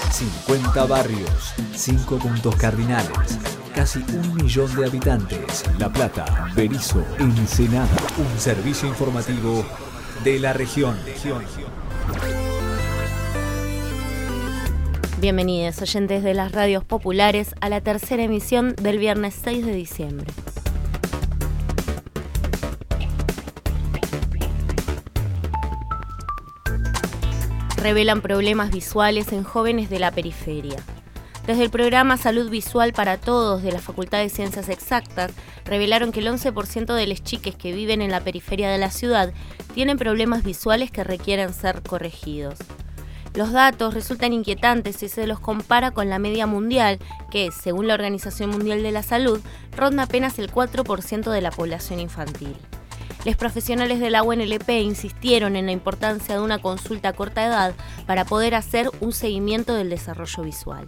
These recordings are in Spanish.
50 barrios, 5 puntos cardinales, casi 1 millón de habitantes. La Plata, Berisso, Ensenada. Un servicio informativo de la región. Bienvenidos, oyentes de las radios populares, a la tercera emisión del viernes 6 de diciembre. Revelan problemas visuales en jóvenes de la periferia. Desde el programa Salud Visual para Todos de la Facultad de Ciencias Exactas, revelaron que el 11% de los chiques que viven en la periferia de la ciudad tienen problemas visuales que requieren ser corregidos. Los datos resultan inquietantes si se los compara con la media mundial, que, según la Organización Mundial de la Salud, ronda apenas el 4% de la población infantil. Los profesionales de la UNLP insistieron en la importancia de una consulta a corta edad para poder hacer un seguimiento del desarrollo visual.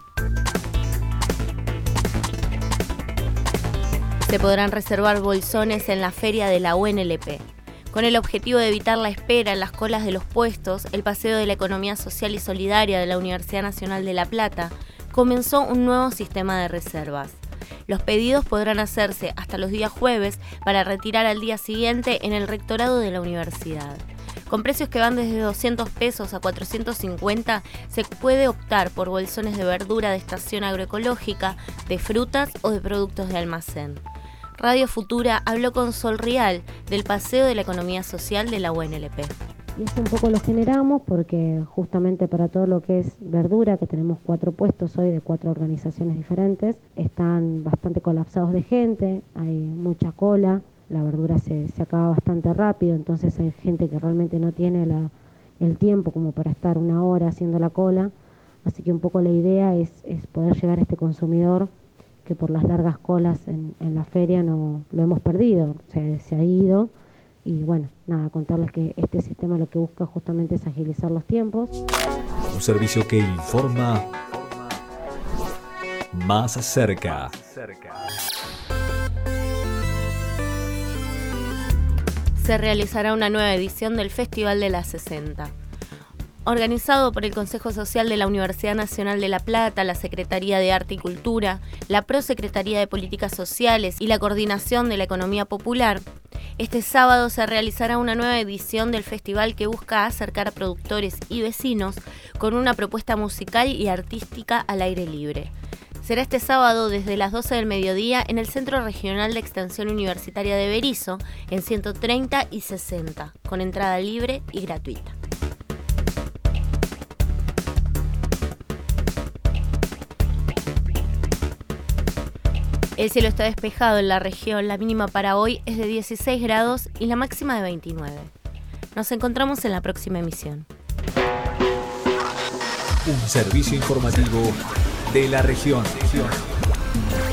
Se podrán reservar bolsones en la feria de la UNLP. Con el objetivo de evitar la espera en las colas de los puestos, el Paseo de la Economía Social y Solidaria de la Universidad Nacional de La Plata comenzó un nuevo sistema de reservas. Los pedidos podrán hacerse hasta los días jueves para retirar al día siguiente en el rectorado de la universidad. Con precios que van desde 200 pesos a 450, se puede optar por bolsones de verdura de estación agroecológica, de frutas o de productos de almacén. Radio Futura habló con Sol Rial del Paseo de la Economía Social de la UNLP. Y esto un poco lo generamos porque justamente para todo lo que es verdura, que tenemos 4 puestos hoy de 4 organizaciones diferentes, están bastante colapsados de gente, hay mucha cola, la verdura se acaba bastante rápido, entonces hay gente que realmente no tiene el tiempo como para estar 1 hora haciendo la cola, así que un poco la idea es poder llegar a este consumidor que por las largas colas en la feria no lo hemos perdido, se ha ido. Y bueno, nada, contarles que este sistema lo que busca justamente es agilizar los tiempos. Un servicio que informa más cerca. Se realizará una nueva edición del Festival de la 60. Organizado por el Consejo Social de la Universidad Nacional de La Plata, la Secretaría de Arte y Cultura, la Prosecretaría de Políticas Sociales y la Coordinación de la Economía Popular, este sábado se realizará una nueva edición del festival que busca acercar a productores y vecinos con una propuesta musical y artística al aire libre. Será este sábado desde las 12 del mediodía en el Centro Regional de Extensión Universitaria de Berisso, en 130 y 60, con entrada libre y gratuita. El cielo está despejado en la región, la mínima para hoy es de 16 grados y la máxima de 29. Nos encontramos en la próxima emisión. Un servicio informativo de la región.